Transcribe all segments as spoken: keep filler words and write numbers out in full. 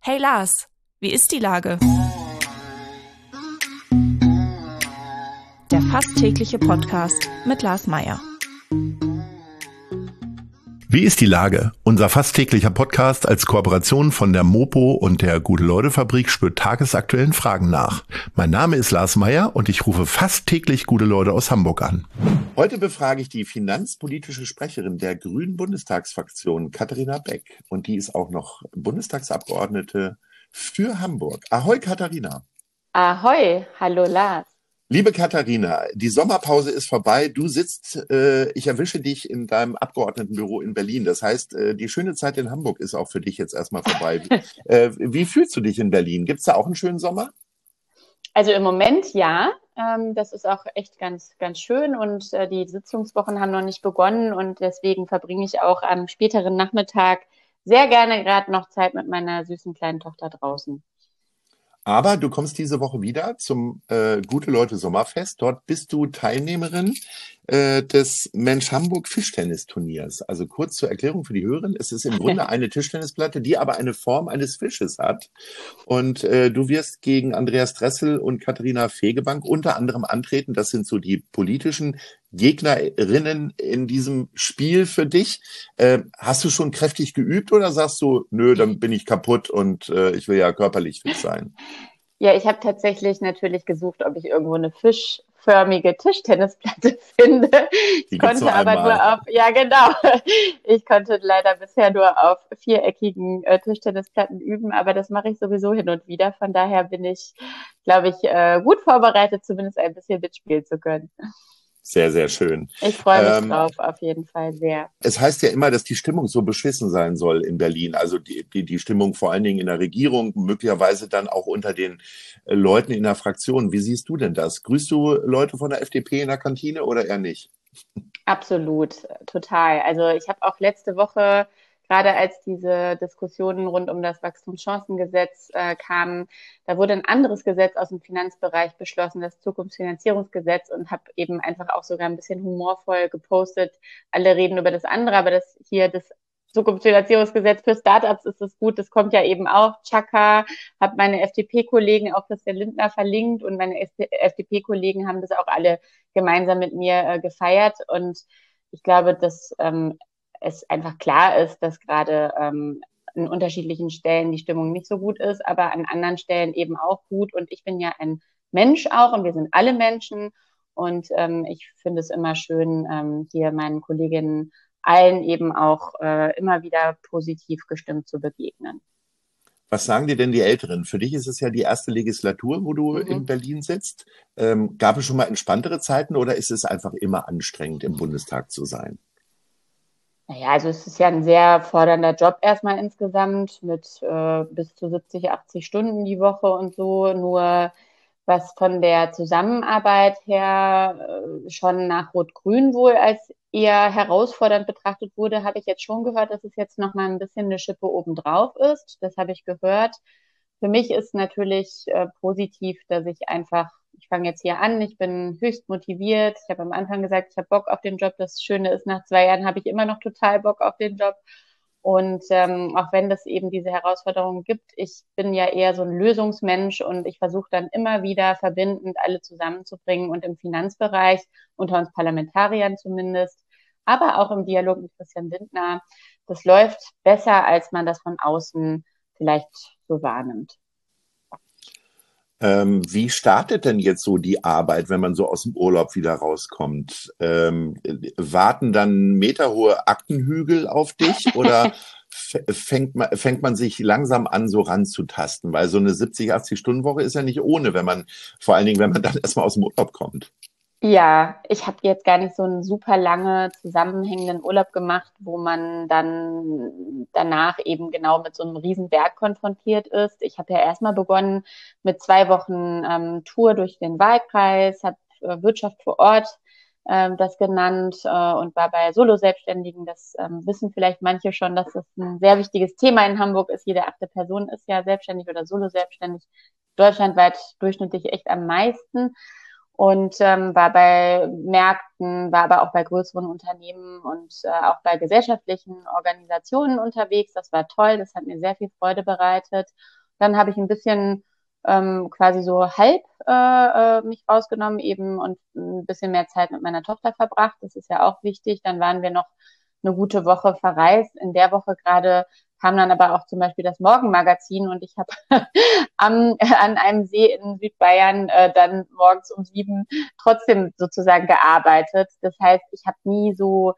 Hey Lars, wie ist die Lage? Der fast tägliche Podcast mit Lars Meyer. Wie ist die Lage? Unser fast täglicher Podcast als Kooperation von der Mopo und der Gute-Leute-Fabrik spürt tagesaktuellen Fragen nach. Mein Name ist Lars Meyer und ich rufe fast täglich gute Leute aus Hamburg an. Heute befrage ich die finanzpolitische Sprecherin der Grünen Bundestagsfraktion, Katharina Beck. Und die ist auch noch Bundestagsabgeordnete für Hamburg. Ahoi, Katharina. Ahoi, hallo Lars. Liebe Katharina, die Sommerpause ist vorbei. Du sitzt, äh, ich erwische dich in deinem Abgeordnetenbüro in Berlin. Das heißt, äh, die schöne Zeit in Hamburg ist auch für dich jetzt erstmal vorbei. äh, wie fühlst du dich in Berlin? Gibt es da auch einen schönen Sommer? Also im Moment ja. Ähm, das ist auch echt ganz, ganz schön und äh, die Sitzungswochen haben noch nicht begonnen und deswegen verbringe ich auch am späteren Nachmittag sehr gerne gerade noch Zeit mit meiner süßen kleinen Tochter draußen. Aber du kommst diese Woche wieder zum äh, Gute-Leute-Sommerfest. Dort bist du Teilnehmerin äh, des Mensch Hamburg Fischtennisturniers. Also kurz zur Erklärung für die Hörerin. Es ist im Grunde eine Tischtennisplatte, die aber eine Form eines Fisches hat. Und äh, du wirst gegen Andreas Dressel und Katharina Fegebank unter anderem antreten. Das sind so die politischen Gegnerinnen in diesem Spiel für dich. Äh, hast du schon kräftig geübt oder sagst du, nö, dann bin ich kaputt und äh, ich will ja körperlich fit sein? Ja, ich habe tatsächlich natürlich gesucht, ob ich irgendwo eine fischförmige Tischtennisplatte finde. Ich konnte aber einmal. nur auf, ja genau, ich konnte leider bisher nur auf viereckigen äh, Tischtennisplatten üben, aber das mache ich sowieso hin und wieder. Von daher bin ich, glaube ich, äh, gut vorbereitet, zumindest ein bisschen mitspielen zu können. Sehr, sehr schön. Ich freue mich ähm, drauf, auf jeden Fall sehr. Es heißt ja immer, dass die Stimmung so beschissen sein soll in Berlin. Also die, die, die Stimmung vor allen Dingen in der Regierung, möglicherweise dann auch unter den äh, Leuten in der Fraktion. Wie siehst du denn das? Grüßt du Leute von der F D P in der Kantine oder eher nicht? Absolut, total. Also ich habe auch letzte Woche, gerade als diese Diskussionen rund um das Wachstumschancengesetz äh, kamen, da wurde ein anderes Gesetz aus dem Finanzbereich beschlossen, das Zukunftsfinanzierungsgesetz, und habe eben einfach auch sogar ein bisschen humorvoll gepostet. Alle reden über das andere, aber das hier, das Zukunftsfinanzierungsgesetz für Startups, ist es gut. Das kommt ja eben auch. Chaka, habe meine F D P-Kollegen, auch Christian Lindner, verlinkt, und meine F D P-Kollegen haben das auch alle gemeinsam mit mir äh, gefeiert. Und ich glaube, dass ähm, es einfach klar ist, dass gerade ähm, an unterschiedlichen Stellen die Stimmung nicht so gut ist, aber an anderen Stellen eben auch gut. Und ich bin ja ein Mensch auch und wir sind alle Menschen. Und ähm, ich finde es immer schön, ähm, hier meinen Kolleginnen allen eben auch äh, immer wieder positiv gestimmt zu begegnen. Was sagen dir denn die Älteren? Für dich ist es ja die erste Legislatur, wo du mhm. in Berlin sitzt. Ähm, gab es schon mal entspanntere Zeiten oder ist es einfach immer anstrengend, im Bundestag zu sein? Naja, also es ist ja ein sehr fordernder Job erstmal insgesamt mit äh, bis zu siebzig, achtzig Stunden die Woche und so. Nur was von der Zusammenarbeit her äh, schon nach Rot-Grün wohl als eher herausfordernd betrachtet wurde, habe ich jetzt schon gehört, dass es jetzt nochmal ein bisschen eine Schippe obendrauf ist. Das habe ich gehört. Für mich ist natürlich äh, positiv, dass ich einfach, ich fange jetzt hier an, ich bin höchst motiviert. Ich habe am Anfang gesagt, ich habe Bock auf den Job. Das Schöne ist, nach zwei Jahren habe ich immer noch total Bock auf den Job. Und ähm, auch wenn es eben diese Herausforderungen gibt, ich bin ja eher so ein Lösungsmensch und ich versuche dann immer wieder verbindend alle zusammenzubringen und im Finanzbereich, unter uns Parlamentariern zumindest, aber auch im Dialog mit Christian Lindner, das läuft besser, als man das von außen vielleicht so wahrnimmt. Ähm, wie startet denn jetzt so die Arbeit, wenn man so aus dem Urlaub wieder rauskommt? Ähm, warten dann meterhohe Aktenhügel auf dich oder fängt man, fängt man sich langsam an, so ranzutasten? Weil so eine siebzig, achtzig Stunden Woche ist ja nicht ohne, wenn man, vor allen Dingen, wenn man dann erstmal aus dem Urlaub kommt. Ja, ich habe jetzt gar nicht so einen super lange zusammenhängenden Urlaub gemacht, wo man dann danach eben genau mit so einem riesen Berg konfrontiert ist. Ich habe ja erstmal begonnen mit zwei Wochen ähm, Tour durch den Wahlkreis, habe äh, Wirtschaft vor Ort äh, das genannt äh, und war bei Solo-Selbstständigen. Das ähm, wissen vielleicht manche schon, dass das ein sehr wichtiges Thema in Hamburg ist. Jede achte Person ist ja selbstständig oder Solo-Selbstständig. Deutschlandweit durchschnittlich echt am meisten. und ähm, war bei Märkten, war aber auch bei größeren Unternehmen und äh, auch bei gesellschaftlichen Organisationen unterwegs. Das war toll, das hat mir sehr viel Freude bereitet. Dann habe ich ein bisschen ähm, quasi so halb äh, äh, mich rausgenommen eben und ein bisschen mehr Zeit mit meiner Tochter verbracht. Das ist ja auch wichtig. Dann waren wir noch eine gute Woche verreist. In der Woche gerade kam dann aber auch zum Beispiel das Morgenmagazin und ich habe am, an einem See in Südbayern äh, dann morgens um sieben trotzdem sozusagen gearbeitet. Das heißt, ich habe nie so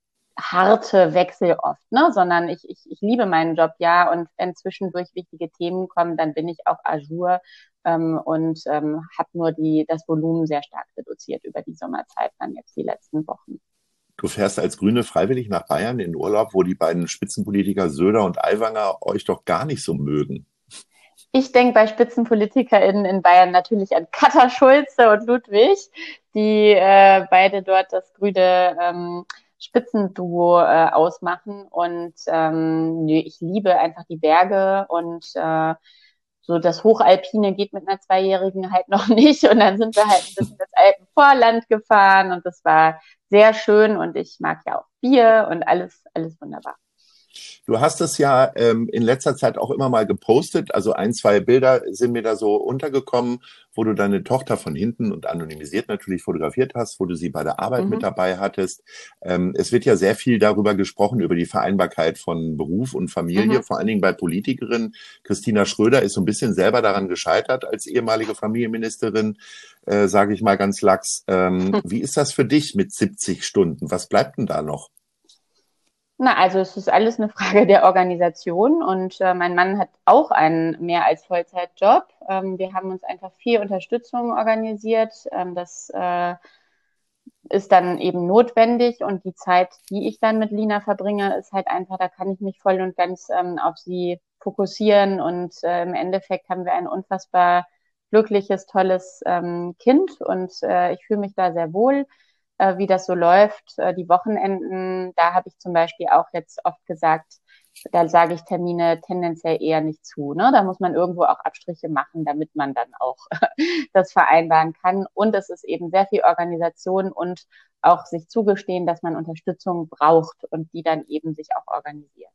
harte Wechsel oft, ne? Sondern ich, ich, ich liebe meinen Job ja und wenn zwischendurch wichtige Themen kommen, dann bin ich auch à jour ähm, und ähm, habe nur die, das Volumen sehr stark reduziert über die Sommerzeit dann jetzt die letzten Wochen. Du fährst als Grüne freiwillig nach Bayern in Urlaub, wo die beiden Spitzenpolitiker Söder und Aiwanger euch doch gar nicht so mögen. Ich denke bei SpitzenpolitikerInnen in Bayern natürlich an Katar Schulze und Ludwig, die äh, beide dort das grüne ähm, Spitzenduo äh, ausmachen. Und ähm, nö, ich liebe einfach die Berge und äh, so das Hochalpine geht mit einer Zweijährigen halt noch nicht. Und dann sind wir halt ein bisschen das Alpenvorland gefahren und das war sehr schön und ich mag ja auch Bier und alles, alles wunderbar. Du hast es ja ähm, in letzter Zeit auch immer mal gepostet. Also ein, zwei Bilder sind mir da so untergekommen, wo du deine Tochter von hinten und anonymisiert natürlich fotografiert hast, wo du sie bei der Arbeit mhm. mit dabei hattest. Ähm, es wird ja sehr viel darüber gesprochen, über die Vereinbarkeit von Beruf und Familie, mhm. vor allen Dingen bei Politikerinnen. Christina Schröder ist so ein bisschen selber daran gescheitert als ehemalige Familienministerin, äh, sage ich mal ganz lax. Ähm, mhm. Wie ist das für dich mit siebzig Stunden? Was bleibt denn da noch? Na, also es ist alles eine Frage der Organisation und äh, mein Mann hat auch einen mehr als Vollzeitjob. Ähm, wir haben uns einfach viel Unterstützung organisiert. Ähm, das äh, ist dann eben notwendig und die Zeit, die ich dann mit Lina verbringe, ist halt einfach, da kann ich mich voll und ganz ähm, auf sie fokussieren und äh, im Endeffekt haben wir ein unfassbar glückliches, tolles ähm, Kind und äh, ich fühle mich da sehr wohl. Äh, wie das so läuft. Äh, die Wochenenden, da habe ich zum Beispiel auch jetzt oft gesagt, da sage ich Termine tendenziell eher nicht zu. Ne? Da muss man irgendwo auch Abstriche machen, damit man dann auch das vereinbaren kann. Und es ist eben sehr viel Organisation und auch sich zugestehen, dass man Unterstützung braucht und die dann eben sich auch organisiert.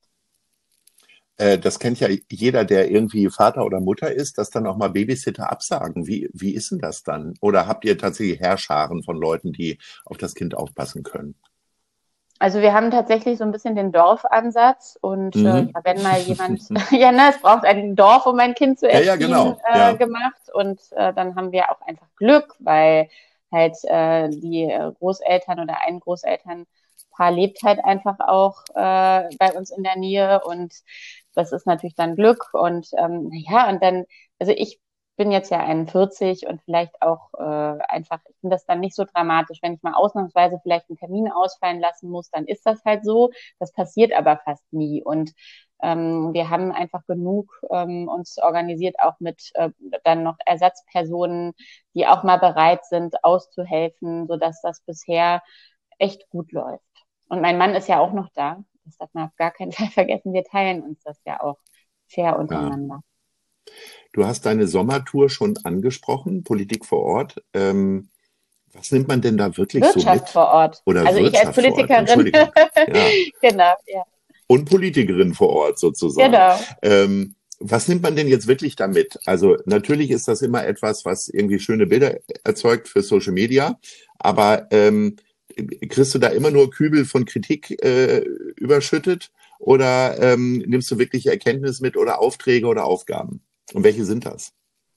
Das kennt ja jeder, der irgendwie Vater oder Mutter ist, dass dann auch mal Babysitter absagen. Wie, wie ist denn das dann? Oder habt ihr tatsächlich Heerscharen von Leuten, die auf das Kind aufpassen können? Also wir haben tatsächlich so ein bisschen den Dorfansatz und Mhm. äh, wenn mal jemand, ja, ne, es braucht ein Dorf, um ein Kind zu erziehen, ja, ja, genau. äh, ja. gemacht und äh, dann haben wir auch einfach Glück, weil halt äh, die Großeltern oder ein Großelternpaar lebt halt einfach auch äh, bei uns in der Nähe und das ist natürlich dann Glück und ähm, naja, und dann, also ich bin jetzt ja einundvierzig und vielleicht auch äh, einfach, ich finde das dann nicht so dramatisch, wenn ich mal ausnahmsweise vielleicht einen Termin ausfallen lassen muss, dann ist das halt so. Das passiert aber fast nie und ähm, wir haben einfach genug ähm, uns organisiert, auch mit äh, dann noch Ersatzpersonen, die auch mal bereit sind, auszuhelfen, sodass das bisher echt gut läuft. Und mein Mann ist ja auch noch da. Das darf man auf gar keinen Fall vergessen. Wir teilen uns das ja auch fair untereinander. Ja. Du hast deine Sommertour schon angesprochen, Politik vor Ort. Ähm, was nimmt man denn da wirklich Wirtschaft so mit? vor Ort. Oder also Wirtschaft ich als Politikerin. Vor Ort. Entschuldigung. Ja. Genau, ja. Und Politikerin vor Ort sozusagen. Genau. Ähm, was nimmt man denn jetzt wirklich damit? Also natürlich ist das immer etwas, was irgendwie schöne Bilder erzeugt für Social Media, aber ähm, kriegst du da immer nur Kübel von Kritik äh, überschüttet oder ähm, nimmst du wirklich Erkenntnis mit oder Aufträge oder Aufgaben? Und welche sind das?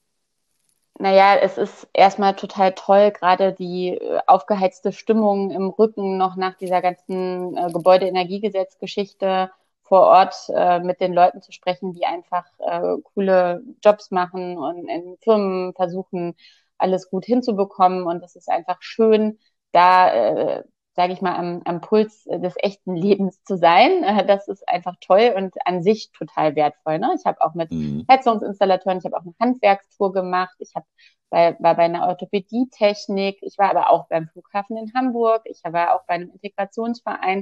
Naja, es ist erstmal total toll, gerade die äh, aufgeheizte Stimmung im Rücken noch nach dieser ganzen äh, Gebäudeenergiegesetz-Geschichte vor Ort äh, mit den Leuten zu sprechen, die einfach äh, coole Jobs machen und in Firmen versuchen, alles gut hinzubekommen. Und es ist einfach schön, da, äh, sage ich mal, am, am Puls des echten Lebens zu sein. Äh, das ist einfach toll und an sich total wertvoll. Ne? Ich habe auch mit Mhm. Heizungsinstallateuren, ich habe auch eine Handwerkstour gemacht, ich habe bei, war bei einer Orthopädietechnik, ich war aber auch beim Flughafen in Hamburg, ich war auch bei einem Integrationsverein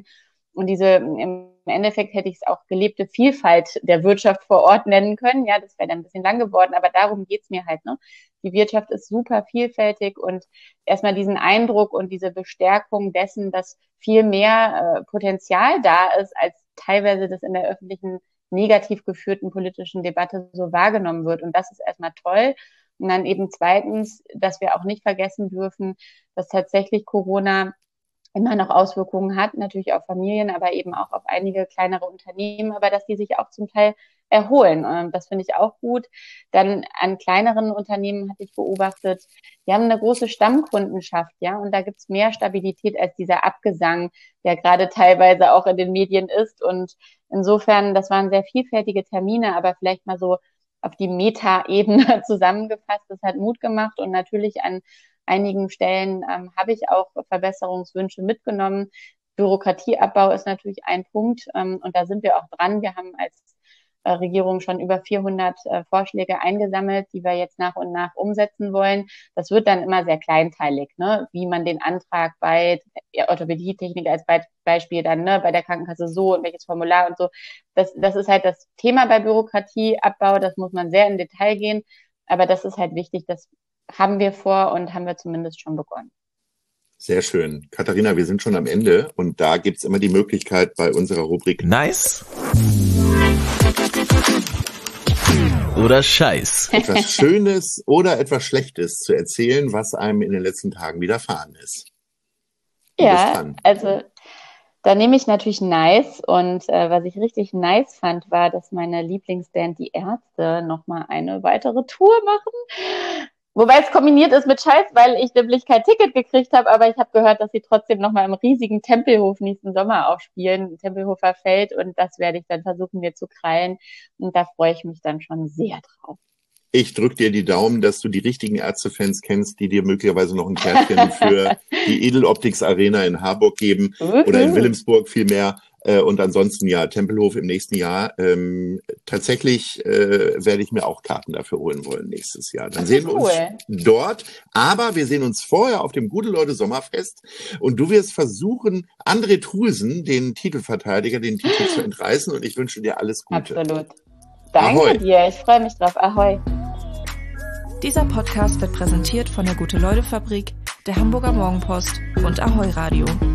Und diese, im Endeffekt hätte ich es auch gelebte Vielfalt der Wirtschaft vor Ort nennen können. Ja, das wäre dann ein bisschen lang geworden, aber darum geht's mir halt, ne? Die Wirtschaft ist super vielfältig und erstmal diesen Eindruck und diese Bestärkung dessen, dass viel mehr äh, Potenzial da ist, als teilweise das in der öffentlichen negativ geführten politischen Debatte so wahrgenommen wird. Und das ist erstmal toll. Und dann eben zweitens, dass wir auch nicht vergessen dürfen, dass tatsächlich Corona immer noch Auswirkungen hat, natürlich auf Familien, aber eben auch auf einige kleinere Unternehmen, aber dass die sich auch zum Teil erholen. Das finde ich auch gut. Dann an kleineren Unternehmen hatte ich beobachtet, die haben eine große Stammkundenschaft, ja, und da gibt's mehr Stabilität als dieser Abgesang, der gerade teilweise auch in den Medien ist. Und insofern, das waren sehr vielfältige Termine, aber vielleicht mal so auf die Meta-Ebene zusammengefasst. Das hat Mut gemacht und natürlich an einigen Stellen ähm, habe ich auch Verbesserungswünsche mitgenommen. Bürokratieabbau ist natürlich ein Punkt ähm, und da sind wir auch dran. Wir haben als äh, Regierung schon über vierhundert äh, Vorschläge eingesammelt, die wir jetzt nach und nach umsetzen wollen. Das wird dann immer sehr kleinteilig, ne? Wie man den Antrag bei Orthopädietechnik als Be- Beispiel dann, ne, bei der Krankenkasse so und welches Formular und so. Das, das ist halt das Thema bei Bürokratieabbau. Das muss man sehr in Detail gehen. Aber das ist halt wichtig, dass haben wir vor und haben wir zumindest schon begonnen. Sehr schön. Katharina, wir sind schon am Ende und da gibt's immer die Möglichkeit bei unserer Rubrik Nice oder Scheiß. Etwas Schönes oder etwas Schlechtes zu erzählen, was einem in den letzten Tagen widerfahren ist. Du ja, also da nehme ich natürlich nice und äh, was ich richtig nice fand, war, dass meine Lieblingsband, die Ärzte, nochmal eine weitere Tour machen. Wobei es kombiniert ist mit Scheiß, weil ich nämlich kein Ticket gekriegt habe, aber ich habe gehört, dass sie trotzdem nochmal im riesigen Tempelhof nächsten Sommer aufspielen, Tempelhofer Feld, und das werde ich dann versuchen, mir zu krallen, und da freue ich mich dann schon sehr drauf. Ich drücke dir die Daumen, dass du die richtigen Ärztefans kennst, die dir möglicherweise noch ein Kärtchen für die Edeloptics Arena in Harburg geben uh-huh. oder in Wilhelmsburg vielmehr. Und ansonsten ja, Tempelhof im nächsten Jahr. Ähm, tatsächlich äh, werde ich mir auch Karten dafür holen wollen nächstes Jahr. Dann sehen wir uns dort. Aber wir sehen uns vorher auf dem Gute-Leute-Sommerfest. Und du wirst versuchen, André Trulsen, den Titelverteidiger, den Titel zu entreißen. Und ich wünsche dir alles Gute. Absolut. Danke Ahoi. dir. Ich freue mich drauf. Ahoi. Dieser Podcast wird präsentiert von der Gute-Leute-Fabrik, der Hamburger Morgenpost und Ahoi Radio.